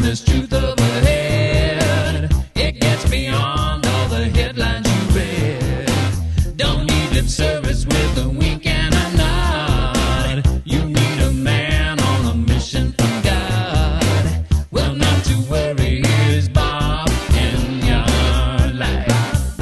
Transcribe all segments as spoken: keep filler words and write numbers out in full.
there's truth overhead. It gets beyond all the headlines you read. Don't need lip service with a wink and a nod. You need a man on a mission from God. Well, not to worry, here's Bob in your life.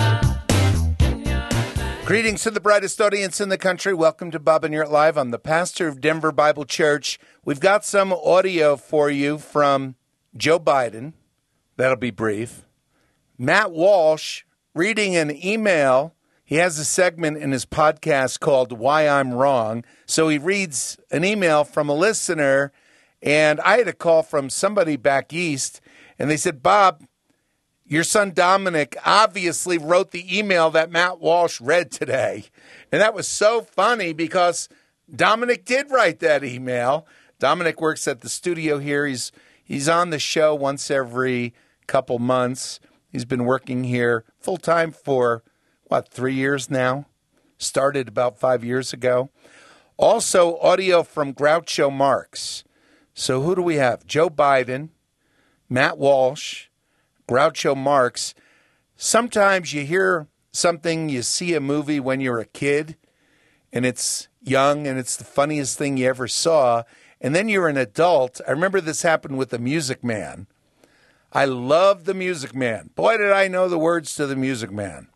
Greetings to the brightest audience in the country. Welcome to Bob and Your Live. I'm the pastor of Denver Bible Church. We've got some audio for you from Joe Biden. That'll be brief. Matt Walsh reading an email. He has a segment in his podcast called Why I'm Wrong. So he reads an email from a listener, and I had a call from somebody back east, and they said, Bob, your son Dominic obviously wrote the email that Matt Walsh read today. And that was so funny because Dominic did write that email. Dominic works at the studio here. He's he's on the show once every couple months. He's been working here full-time for, what, three years now? Started about five years ago. Also, audio from Groucho Marx. So who do we have? Joe Biden, Matt Walsh, Groucho Marx. Sometimes you hear something, you see a movie when you're a kid, and it's young, and it's the funniest thing you ever saw, and then you're an adult. I remember this happened with The Music Man. I love The Music Man. Boy, did I know the words to The Music Man.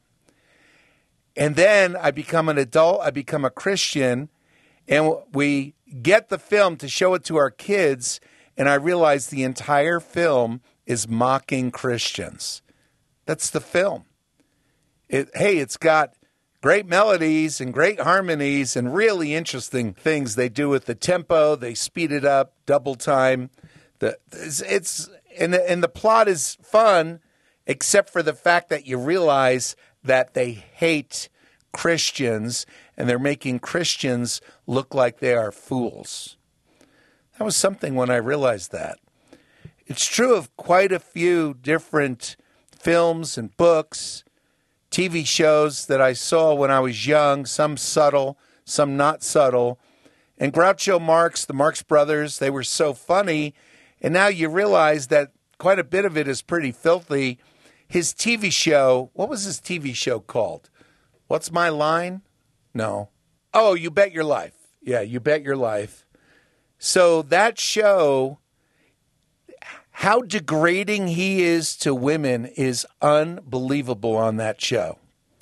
And then I become an adult, I become a Christian, and we get the film to show it to our kids, and I realize the entire film is mocking Christians. That's the film. It, hey, it's got great melodies and great harmonies and really interesting things they do with the tempo. They speed it up, double time. The, it's, it's and, the, and the plot is fun, except for the fact that you realize that they hate Christians and they're making Christians look like they are fools. That was something when I realized that. It's true of quite a few different films and books, T V shows that I saw when I was young, some subtle, some not subtle. And Groucho Marx, the Marx Brothers, they were so funny. And now you realize that quite a bit of it is pretty filthy. His T V show, what was his T V show called? What's My Line? No. Oh, You Bet Your Life. Yeah, You Bet Your Life. So that show, how degrading he is to women is unbelievable on that show.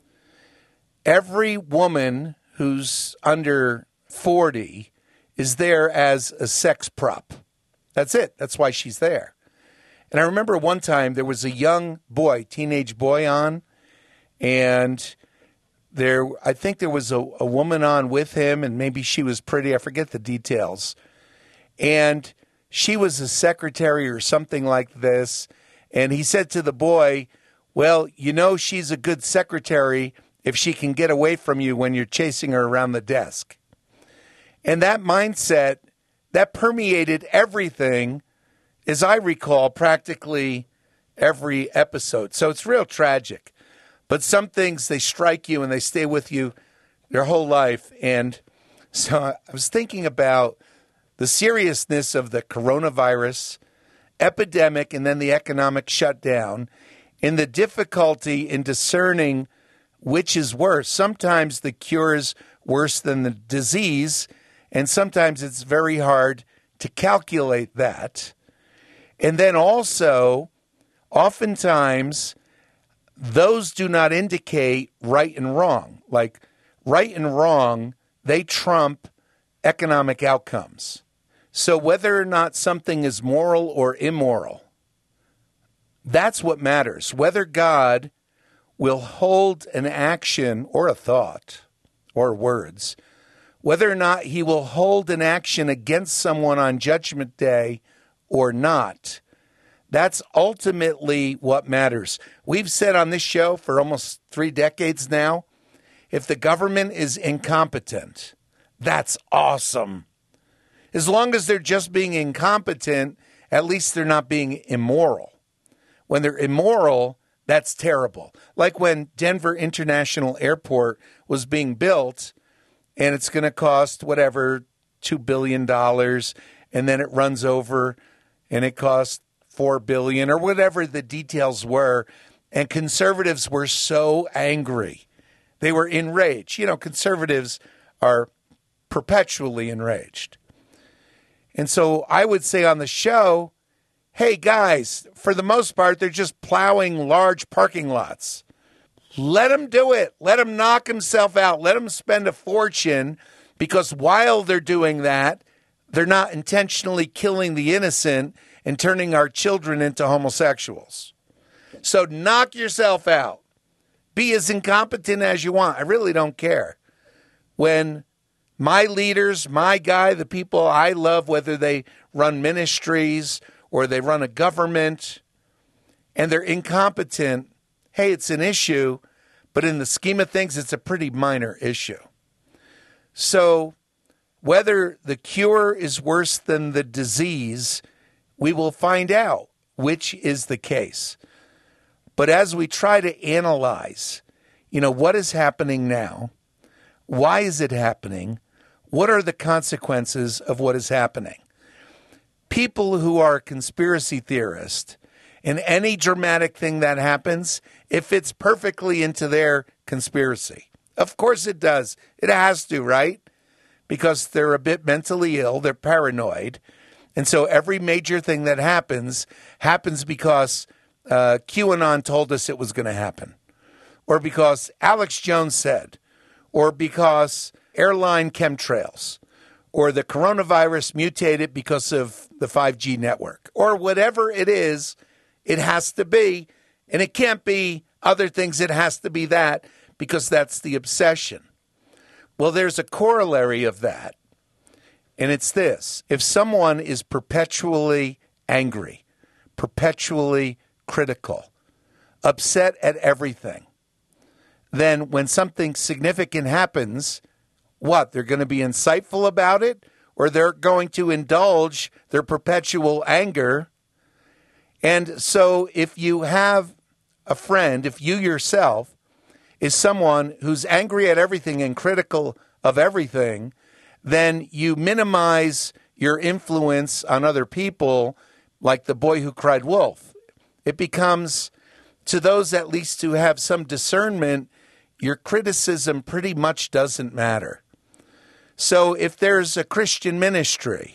Every woman who's under forty is there as a sex prop. That's it. That's why she's there. And I remember one time there was a young boy, teenage boy on, and there, I think there was a, a woman on with him, and maybe she was pretty. I forget the details. And she was a secretary or something like this. And he said to the boy, well, you know she's a good secretary if she can get away from you when you're chasing her around the desk. And that mindset, that permeated everything, as I recall, practically every episode. So it's real tragic. But some things, they strike you and they stay with you your whole life. And so I was thinking about the seriousness of the coronavirus epidemic and then the economic shutdown and the difficulty in discerning which is worse. Sometimes the cure is worse than the disease, and sometimes it's very hard to calculate that. And then also, oftentimes, those do not indicate right and wrong. Like right and wrong, they trump economic outcomes. So whether or not something is moral or immoral, that's what matters. Whether God will hold an action or a thought or words, whether or not he will hold an action against someone on Judgment Day or not, that's ultimately what matters. We've said on this show for almost three decades now, if the government is incompetent, that's awesome. As long as they're just being incompetent, at least they're not being immoral. When they're immoral, that's terrible. Like when Denver International Airport was being built, and it's going to cost whatever, two billion dollars, and then it runs over, and it costs four billion dollars or whatever the details were. And conservatives were so angry. They were enraged. You know, conservatives are perpetually enraged. And so I would say on the show, hey, guys, for the most part, they're just plowing large parking lots. Let him do it. Let him knock himself out. Let him spend a fortune, because while they're doing that, they're not intentionally killing the innocent and turning our children into homosexuals. So knock yourself out. Be as incompetent as you want. I really don't care. When my leaders, my guy, the people I love, whether they run ministries or they run a government, and they're incompetent, hey, it's an issue, but in the scheme of things, it's a pretty minor issue. So whether the cure is worse than the disease, we will find out which is the case. But as we try to analyze, you know, what is happening now? Why is it happening? What are the consequences of what is happening? People who are conspiracy theorists, and any dramatic thing that happens, it fits perfectly into their conspiracy. Of course it does. It has to, right? Because they're a bit mentally ill. They're paranoid. And so every major thing that happens, happens because uh, QAnon told us it was going to happen. Or because Alex Jones said. Or because airline chemtrails. Or the coronavirus mutated because of the five G network. Or whatever it is, it has to be. And it can't be other things. It has to be that, because that's the obsession. Well, there's a corollary of that. And it's this. If someone is perpetually angry, perpetually critical, upset at everything, then when something significant happens, what? They're going to be insightful about it, or they're going to indulge their perpetual anger. And so if you have a friend, if you yourself is someone who's angry at everything and critical of everything, then you minimize your influence on other people, like the boy who cried wolf. It becomes, to those at least who have some discernment, your criticism pretty much doesn't matter. So if there's a Christian ministry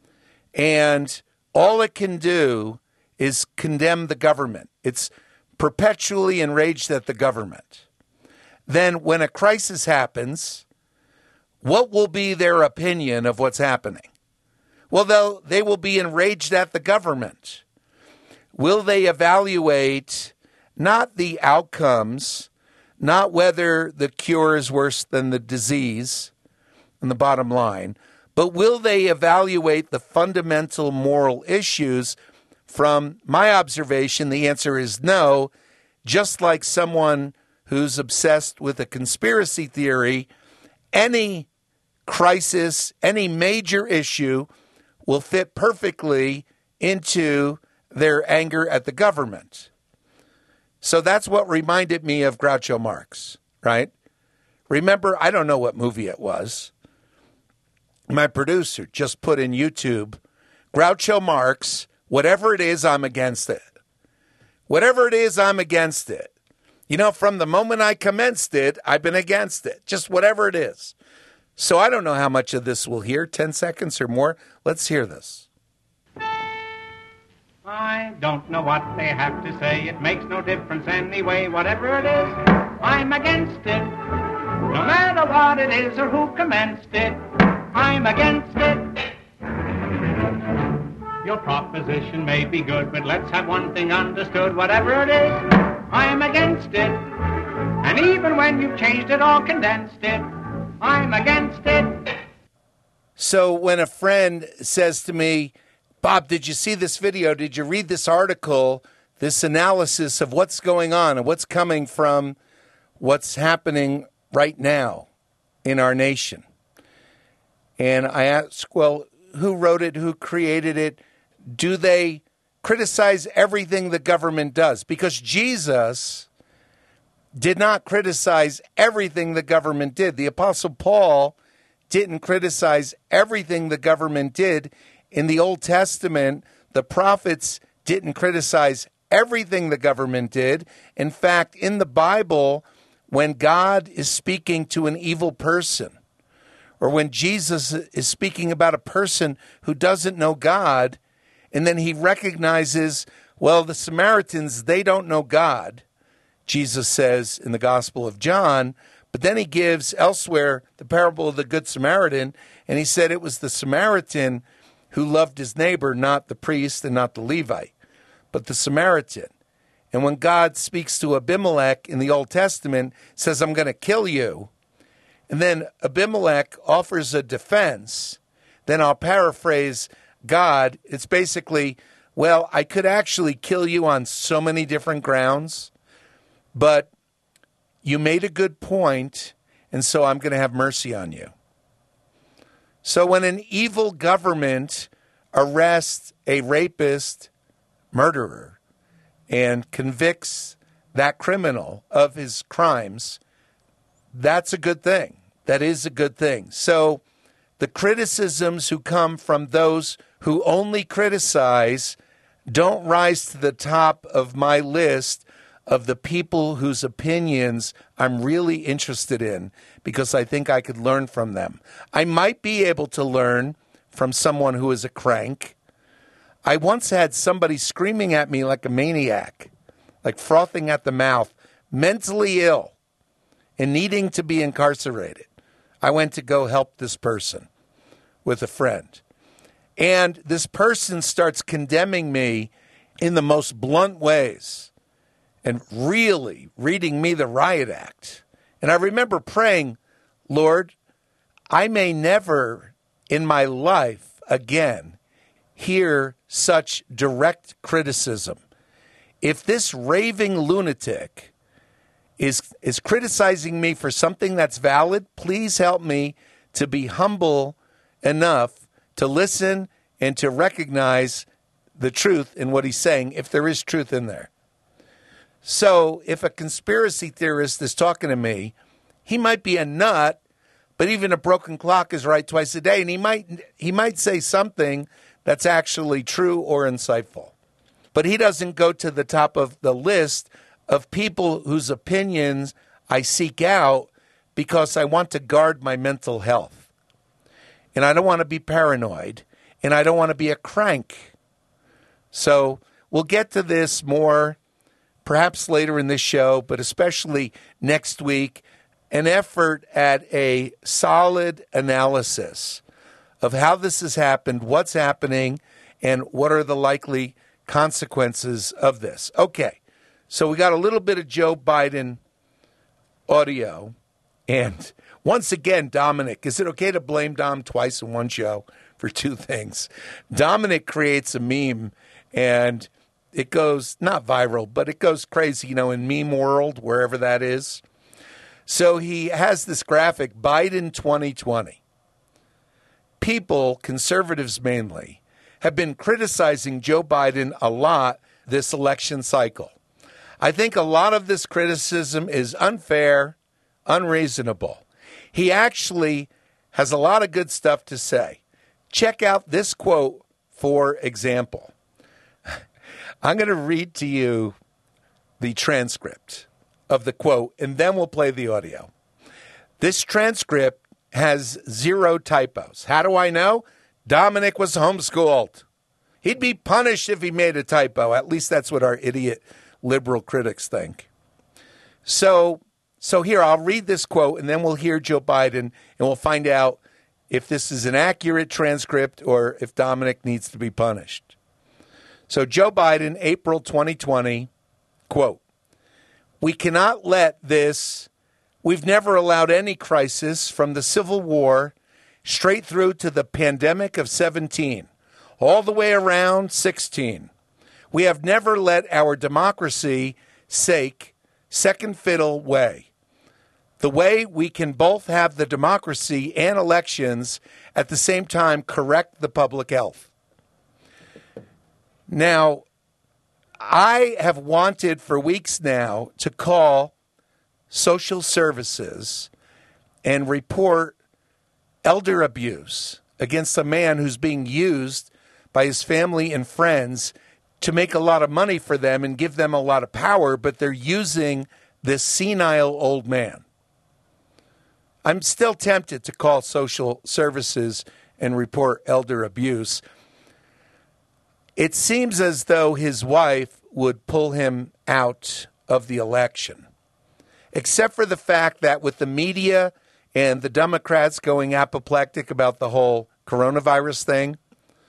and all it can do is condemn the government, it's perpetually enraged at the government, then when a crisis happens, what will be their opinion of what's happening? Well, they'll, they will be enraged at the government. Will they evaluate not the outcomes, not whether the cure is worse than the disease, in the bottom line, but will they evaluate the fundamental moral issues? From my observation, the answer is no. Just like someone who's obsessed with a conspiracy theory, any crisis, any major issue will fit perfectly into their anger at the government. So that's what reminded me of Groucho Marx, right? Remember, I don't know what movie it was. My producer just put in YouTube, Groucho Marx, whatever it is, I'm against it. Whatever it is, I'm against it. You know, from the moment I commenced it, I've been against it. Just whatever it is. So I don't know how much of this we'll hear, ten seconds or more. Let's hear this. I don't know what they have to say. It makes no difference anyway. Whatever it is, I'm against it. No matter what it is or who commenced it, I'm against it. Your proposition may be good, but let's have one thing understood. Whatever it is, I'm against it. And even when you've changed it or condensed it, I'm against it. So when a friend says to me, Bob, did you see this video? Did you read this article, this analysis of what's going on and what's coming from what's happening right now in our nation? And I ask, well, who wrote it? Who created it? Do they criticize everything the government does? Because Jesus did not criticize everything the government did. The Apostle Paul didn't criticize everything the government did. In the Old Testament, the prophets didn't criticize everything the government did. In fact, in the Bible, when God is speaking to an evil person, or when Jesus is speaking about a person who doesn't know God, and then he recognizes, well, the Samaritans, they don't know God, Jesus says in the Gospel of John, but then he gives elsewhere the parable of the Good Samaritan, and he said it was the Samaritan who loved his neighbor, not the priest and not the Levite, but the Samaritan. And when God speaks to Abimelech in the Old Testament, says, I'm going to kill you, and then Abimelech offers a defense, then I'll paraphrase God. It's basically, well, I could actually kill you on so many different grounds, but you made a good point, and so I'm going to have mercy on you. So when an evil government arrests a rapist, murderer, and convicts that criminal of his crimes, that's a good thing. That is a good thing. So the criticisms who come from those who only criticize don't rise to the top of my list of the people whose opinions I'm really interested in because I think I could learn from them. I might be able to learn from someone who is a crank. I once had somebody screaming at me like a maniac, like frothing at the mouth, mentally ill and needing to be incarcerated. I went to go help this person with a friend. And this person starts condemning me in the most blunt ways and really reading me the riot act. And I remember praying, Lord, I may never in my life again hear such direct criticism. If this raving lunatic is is criticizing me for something that's valid, please help me to be humble enough to listen and to recognize the truth in what he's saying, if there is truth in there. So if a conspiracy theorist is talking to me, he might be a nut, but even a broken clock is right twice a day, and he might he might say something that's actually true or insightful. But he doesn't go to the top of the list of people whose opinions I seek out because I want to guard my mental health. And I don't want to be paranoid, and I don't want to be a crank. So we'll get to this more perhaps later in this show, but especially next week, an effort at a solid analysis of how this has happened, what's happening, and what are the likely consequences of this. Okay, so we got a little bit of Joe Biden audio. And once again, Dominic, is it okay to blame Dom twice in one show for two things? Dominic creates a meme, and it goes not viral, but it goes crazy, you know, in meme world, wherever that is. So he has this graphic, Biden twenty twenty. People, conservatives mainly, have been criticizing Joe Biden a lot this election cycle. I think a lot of this criticism is unfair, unreasonable. He actually has a lot of good stuff to say. Check out this quote, for example. I'm going to read to you the transcript of the quote, and then we'll play the audio. This transcript has zero typos. How do I know? Dominic was homeschooled. He'd be punished if he made a typo. At least that's what our idiot liberal critics think. So, so here, I'll read this quote, and then we'll hear Joe Biden, and we'll find out if this is an accurate transcript or if Dominic needs to be punished. So Joe Biden, April twenty twenty, quote, "We cannot let this, we've never allowed any crisis from the Civil War straight through to the pandemic of seventeen, all the way around sixteen. We have never let our democracy sake second fiddle way. The way we can both have the democracy and elections at the same time correct the public health." Now, I have wanted for weeks now to call social services and report elder abuse against a man who's being used by his family and friends to make a lot of money for them and give them a lot of power, but they're using this senile old man. I'm still tempted to call social services and report elder abuse. It seems as though his wife would pull him out of the election, except for the fact that with the media and the Democrats going apoplectic about the whole coronavirus thing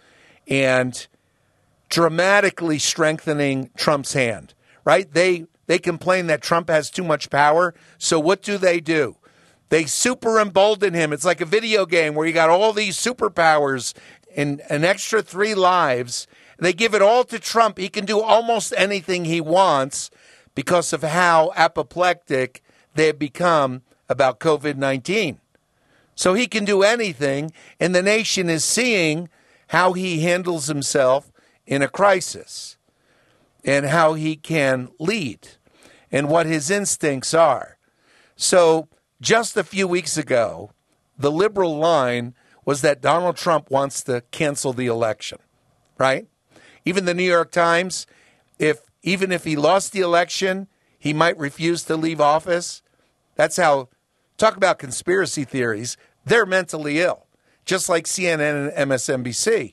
and dramatically strengthening Trump's hand, right? They they complain that Trump has too much power. So what do they do? They super embolden him. It's like a video game where you got all these superpowers and an extra three lives. They give it all to Trump. He can do almost anything he wants because of how apoplectic they've become about COVID nineteen. So he can do anything, and the nation is seeing how he handles himself in a crisis and how he can lead and what his instincts are. So just a few weeks ago, the liberal line was that Donald Trump wants to cancel the election, right? Even the New York Times, if even if he lost the election, he might refuse to leave office. That's how, talk about conspiracy theories. They're mentally ill, just like C N N and M S N B C.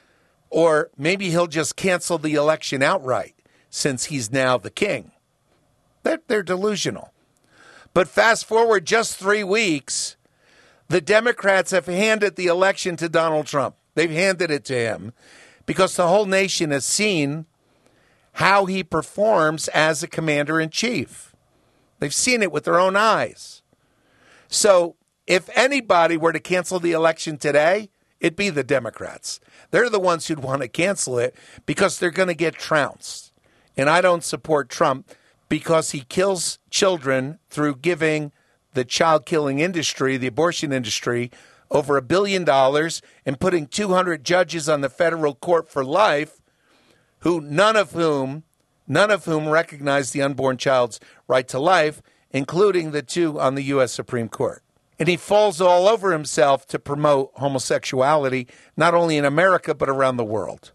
Or maybe he'll just cancel the election outright since he's now the king. They're, they're delusional. But fast forward just three weeks, the Democrats have handed the election to Donald Trump. They've handed it to him because the whole nation has seen how he performs as a commander-in-chief. They've seen it with their own eyes. So if anybody were to cancel the election today, it'd be the Democrats. They're the ones who'd want to cancel it because they're going to get trounced. And I don't support Trump because he kills children through giving the child-killing industry, the abortion industry, over a billion dollars and putting two hundred judges on the federal court for life, who none of whom, none of whom recognize the unborn child's right to life, including the two on the U S Supreme Court. And he falls all over himself to promote homosexuality, not only in America, but around the world.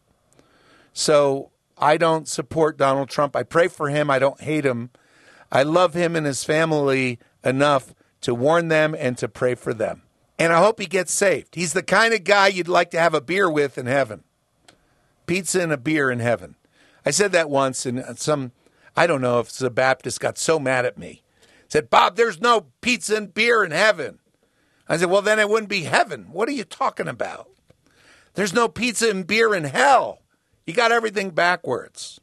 So I don't support Donald Trump. I pray for him. I don't hate him. I love him and his family enough to warn them and to pray for them. And I hope he gets saved. He's the kind of guy you'd like to have a beer with in heaven. Pizza and a beer in heaven. I said that once, and some, I don't know if it's a Baptist, got so mad at me. Said, Bob, there's no pizza and beer in heaven. I said, well, then it wouldn't be heaven. What are you talking about? There's no pizza and beer in hell. You got everything backwards.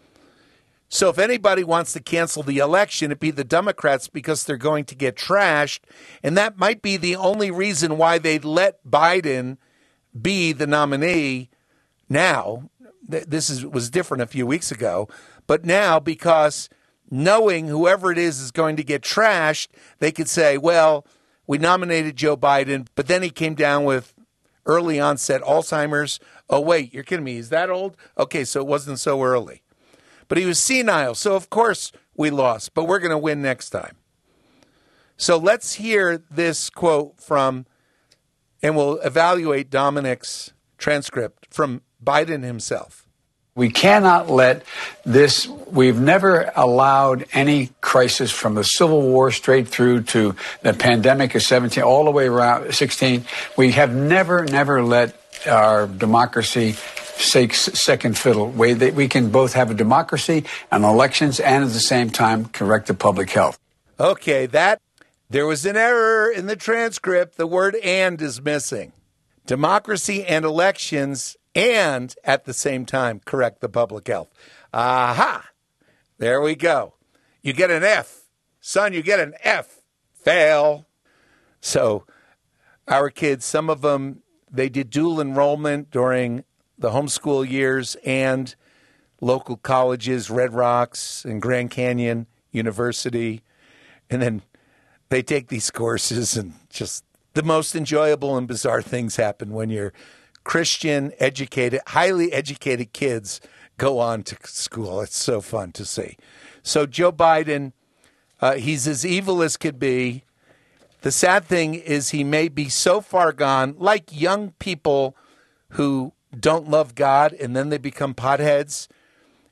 So if anybody wants to cancel the election, it'd be the Democrats because they're going to get trashed. And that might be the only reason why they'd let Biden be the nominee now. This is, was different a few weeks ago. But now, because knowing whoever it is is going to get trashed, they could say, well, we nominated Joe Biden, but then he came down with early onset Alzheimer's. Oh, wait, you're kidding me. Is that old? Okay, so it wasn't so early. But he was senile, so of course we lost, but we're going to win next time. So let's hear this quote from, and we'll evaluate Dominic's transcript from Biden himself. We cannot let this, we've never allowed any crisis from the Civil War straight through to the pandemic of seventeen, all the way around sixteen. We have never, never let our democracy take second fiddle. We, we can both have a democracy and elections and at the same time correct the public health. Okay, that, there was an error in the transcript. The word and is missing. Democracy and elections and at the same time correct the public health. Aha! There we go. You get an F. Son, you get an F. Fail. So our kids, some of them, they did dual enrollment during the homeschool years and local colleges, Red Rocks and Grand Canyon University. And then they take these courses and just the most enjoyable and bizarre things happen when you're Christian, educated, highly educated kids go on to school. It's so fun to see. So Joe Biden, uh, he's as evil as could be. The sad thing is he may be so far gone, like young people who don't love God and then they become potheads.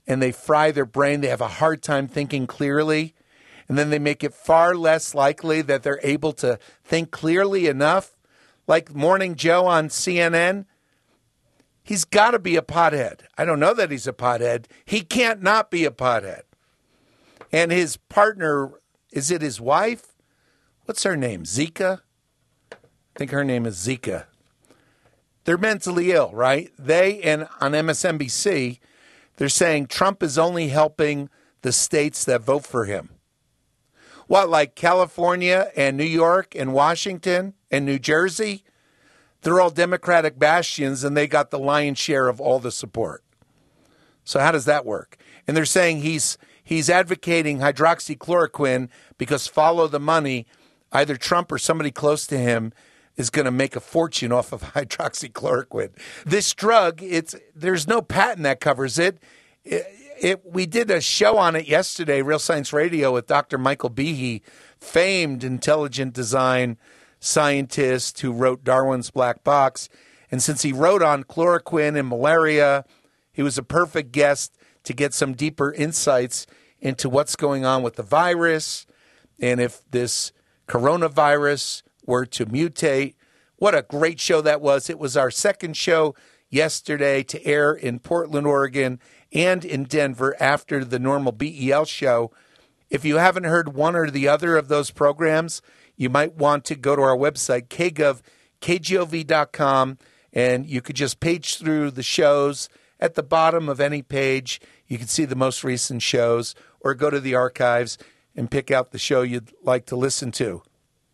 and they fry their brain. They have a hard time thinking clearly. And then they make it far less likely that they're able to think clearly enough. Like Morning Joe on C N N, he's got to be a pothead. I don't know that he's a pothead. He can't not be a pothead. And his partner, is it his wife? What's her name? Zika? I think her name is Zika. They're mentally ill, right? They, and on M S N B C, they're saying Trump is only helping the states that vote for him. What, like California and New York and Washington and New Jersey? They're all Democratic bastions, and they got the lion's share of all the support. So how does that work? And they're saying he's he's advocating hydroxychloroquine because follow the money. Either Trump or somebody close to him is going to make a fortune off of hydroxychloroquine. This drug, it's there's no patent that covers it. It, it. We did a show on it yesterday, Real Science Radio, with Doctor Michael Behe, famed intelligent design scientist who wrote Darwin's Black Box. And since he wrote on chloroquine and malaria, he was a perfect guest to get some deeper insights into what's going on with the virus and if this coronavirus were to mutate. What a great show that was. It was our second show yesterday to air in Portland, Oregon, and in Denver after the normal B E L show. If you haven't heard one or the other of those programs, you might want to go to our website, k gov k gov dot com, and you could just page through the shows. At the bottom of any page, you can see the most recent shows, or go to the archives and pick out the show you'd like to listen to.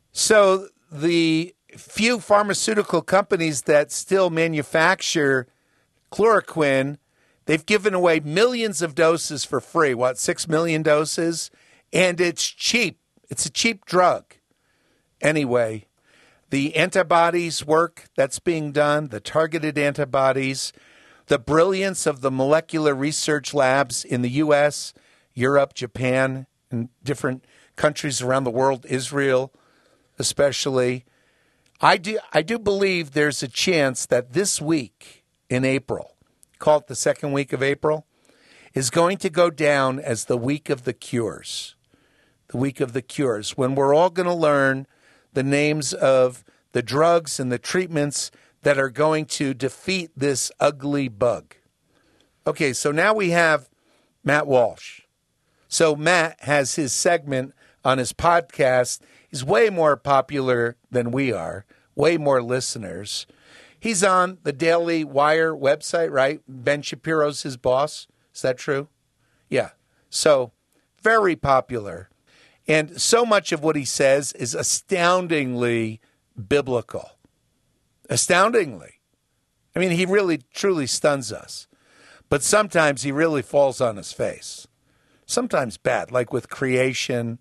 So the few pharmaceutical companies that still manufacture chloroquine, they've given away millions of doses for free. What, six million doses? And it's cheap. It's a cheap drug. Anyway, the antibodies work that's being done, the targeted antibodies, the brilliance of the molecular research labs in the U S, Europe, Japan, and different countries around the world, Israel especially. I do, I do believe there's a chance that this week in April, call it the second week of April, is going to go down as the week of the cures. The week of the cures, when we're all going to learn the names of the drugs and the treatments that are going to defeat this ugly bug. Okay, so now we have Matt Walsh. So Matt has his segment on his podcast. He's way more popular than we are, way more listeners. He's on the Daily Wire website, right? Ben Shapiro's his boss. Is that true? Yeah. So very popular. And so much of what he says is astoundingly biblical. Astoundingly. I mean, he really, truly stuns us. But sometimes he really falls on his face. Sometimes bad, like with creation,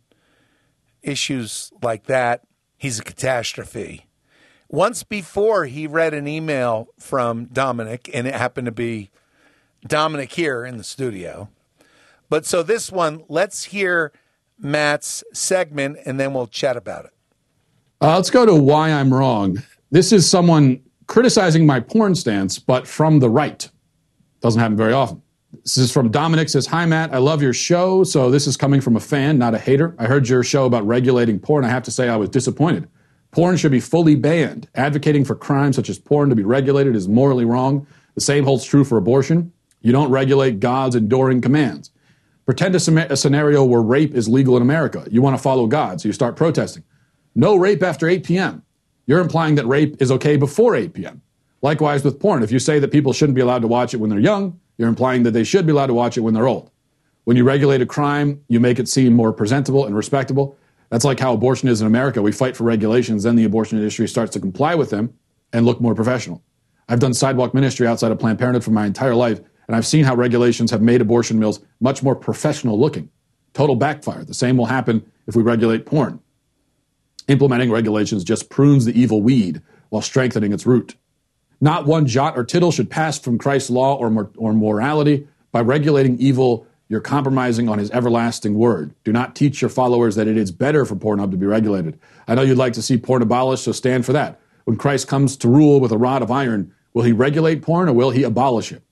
issues like that. He's a catastrophe. Once before, he read an email from Dominic, and it happened to be Dominic here in the studio. But so this one, let's hear Matt's segment, and then we'll chat about it. Uh, let's go to Why I'm Wrong. This is someone criticizing my porn stance, but from the right. Doesn't happen very often. This is from Dominic. Says, hi, Matt. I love your show. So this is coming from a fan, not a hater. I heard your show about regulating porn. I have to say I was disappointed. Porn should be fully banned. Advocating for crimes such as porn to be regulated is morally wrong. The same holds true for abortion. You don't regulate God's enduring commands. Pretend a, a scenario where rape is legal in America. You want to follow God, so you start protesting. No rape after eight p.m. You're implying that rape is okay before eight p.m. Likewise with porn. If you say that people shouldn't be allowed to watch it when they're young, you're implying that they should be allowed to watch it when they're old. When you regulate a crime, you make it seem more presentable and respectable. That's like how abortion is in America. We fight for regulations, then the abortion industry starts to comply with them and look more professional. I've done sidewalk ministry outside of Planned Parenthood for my entire life, and I've seen how regulations have made abortion mills much more professional looking. Total backfire. The same will happen if we regulate porn. Implementing regulations just prunes the evil weed while strengthening its root. Not one jot or tittle should pass from Christ's law or, mor- or morality. By regulating evil, you're compromising on his everlasting word. Do not teach your followers that it is better for Pornhub to be regulated. I know you'd like to see porn abolished, so stand for that. When Christ comes to rule with a rod of iron, will he regulate porn or will he abolish it?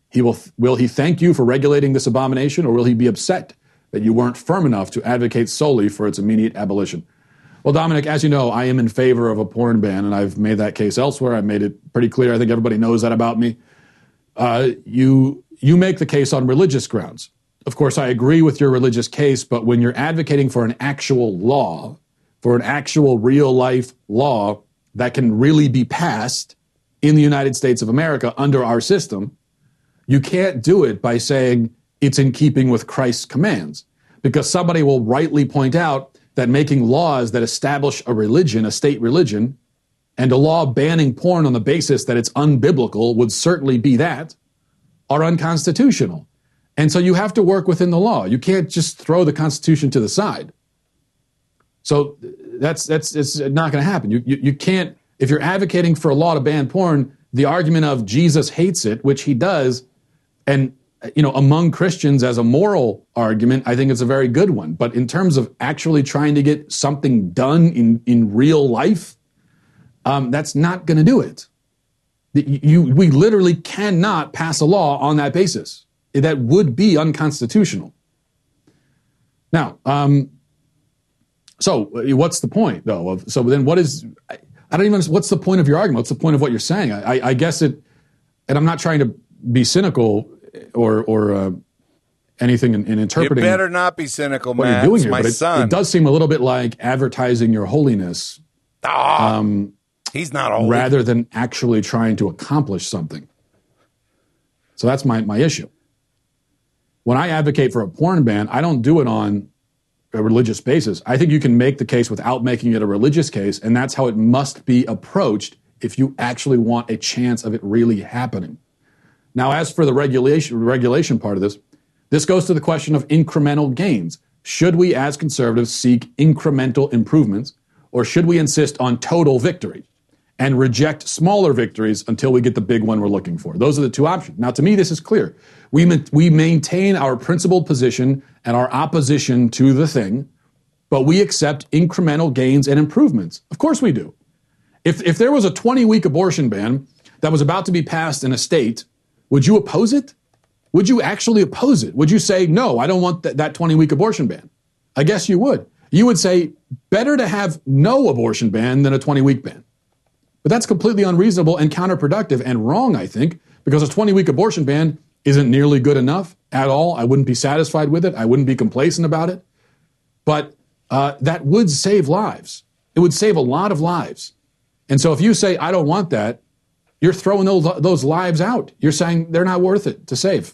He will, will he thank you for regulating this abomination, or will he be upset that you weren't firm enough to advocate solely for its immediate abolition? Well, Dominic, as you know, I am in favor of a porn ban, and I've made that case elsewhere. I've made it pretty clear. I think everybody knows that about me. Uh, you you make the case on religious grounds. Of course, I agree with your religious case, but when you're advocating for an actual law, for an actual real-life law that can really be passed in the United States of America under our system, you can't do it by saying it's in keeping with Christ's commands, because somebody will rightly point out that making laws that establish a religion, a state religion, and a law banning porn on the basis that it's unbiblical would certainly be that, are unconstitutional. And so you have to work within the law. You can't just throw the Constitution to the side. So that's that's it's not going to happen. You, you you can't, if you're advocating for a law to ban porn, the argument of Jesus hates it, which he does, and you know, among Christians as a moral argument, I think it's a very good one. But in terms of actually trying to get something done in, in real life, um, that's not going to do it. You, we literally cannot pass a law on that basis. That would be unconstitutional. Now, um, so what's the point, though? Of, so then what is, I, I don't even, what's the point of your argument? What's the point of what you're saying? I, I guess it, and I'm not trying to be cynical or or uh, anything in, in interpreting. You better not be cynical, what man. You're doing it's here, my but it, son. It does seem a little bit like advertising your holiness. Ah, um, he's not holy. Rather than actually trying to accomplish something. So that's my, my issue. When I advocate for a porn ban, I don't do it on a religious basis. I think you can make the case without making it a religious case, and that's how it must be approached if you actually want a chance of it really happening. Now, as for the regulation regulation part of this, this goes to the question of incremental gains. Should we, as conservatives, seek incremental improvements, or should we insist on total victory and reject smaller victories until we get the big one we're looking for? Those are the two options. Now, to me, this is clear. We, ma- we maintain our principled position and our opposition to the thing, but we accept incremental gains and improvements. Of course we do. If, if there was a twenty-week abortion ban that was about to be passed in a state, would you oppose it? Would you actually oppose it? Would you say, no, I don't want th- that twenty-week abortion ban? I guess you would. You would say, better to have no abortion ban than a twenty-week ban. But that's completely unreasonable and counterproductive and wrong, I think, because a twenty-week abortion ban isn't nearly good enough at all. I wouldn't be satisfied with it. I wouldn't be complacent about it. But uh, that would save lives. It would save a lot of lives. And so if you say, I don't want that, you're throwing those, those lives out. You're saying they're not worth it to save.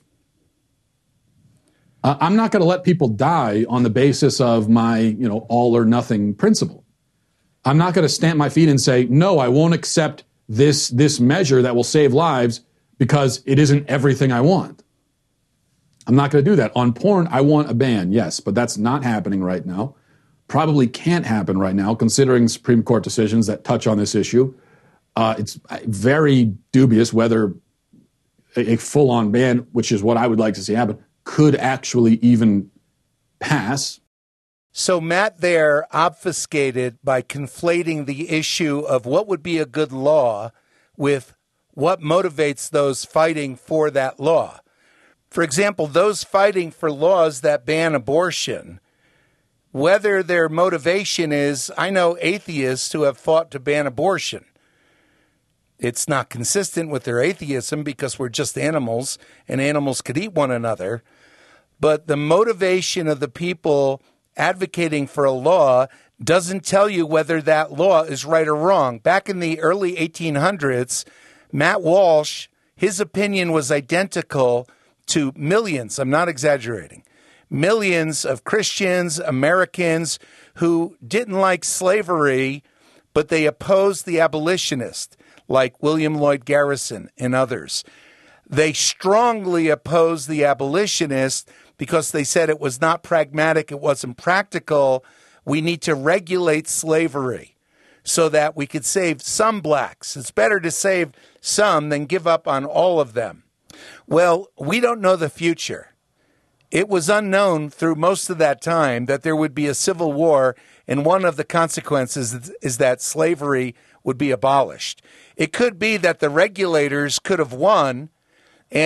Uh, I'm not going to let people die on the basis of my, you know, all or nothing principle. I'm not going to stamp my feet and say, no, I won't accept this, this measure that will save lives because it isn't everything I want. I'm not going to do that. On porn, I want a ban, yes, but that's not happening right now. Probably can't happen right now, considering Supreme Court decisions that touch on this issue. Uh, it's very dubious whether a, a full-on ban, which is what I would like to see happen, could actually even pass. So Matt there obfuscated by conflating the issue of what would be a good law with what motivates those fighting for that law. For example, those fighting for laws that ban abortion, whether their motivation is, I know atheists who have fought to ban abortion. It's not consistent with their atheism because we're just animals and animals could eat one another. But the motivation of the people advocating for a law doesn't tell you whether that law is right or wrong. Back in the early eighteen hundreds, Matt Walsh, his opinion was identical to millions, I'm not exaggerating, millions of Christians, Americans who didn't like slavery, but they opposed the abolitionists, like William Lloyd Garrison and others. They strongly opposed the abolitionists because they said it was not pragmatic, it wasn't practical. We need to regulate slavery so that we could save some blacks. It's better to save some than give up on all of them. Well, we don't know the future. It was unknown through most of that time that there would be a civil war, and one of the consequences is that slavery would be abolished. It could be that the regulators could have won, and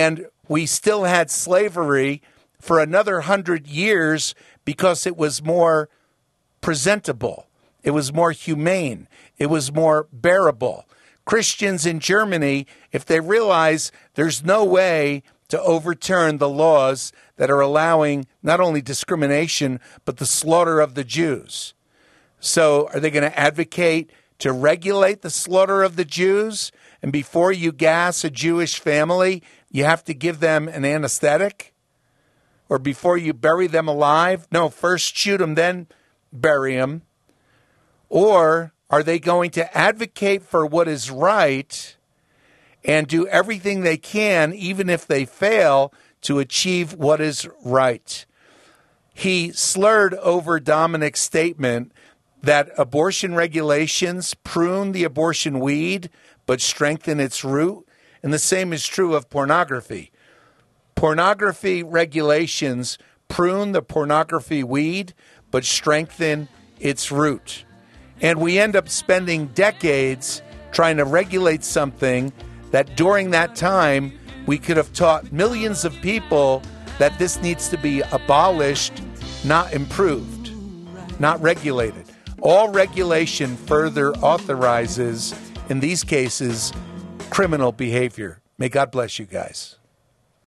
we still had slavery for another hundred years because it was more presentable. It was more humane. It was more bearable. Christians in Germany, if they realize there's no way to overturn the laws that are allowing not only discrimination, but the slaughter of the Jews. So are they going to advocate to regulate the slaughter of the Jews? And before you gas a Jewish family, you have to give them an anesthetic? Or before you bury them alive? No, first shoot them, then bury them. Or are they going to advocate for what is right and do everything they can, even if they fail, to achieve what is right? He slurred over Dominic's statement that abortion regulations prune the abortion weed but strengthen its root. And the same is true of pornography. Pornography regulations prune the pornography weed but strengthen its root. And we end up spending decades trying to regulate something that during that time we could have taught millions of people that this needs to be abolished, not improved, not regulated. All regulation further authorizes, in these cases, criminal behavior. May God bless you guys.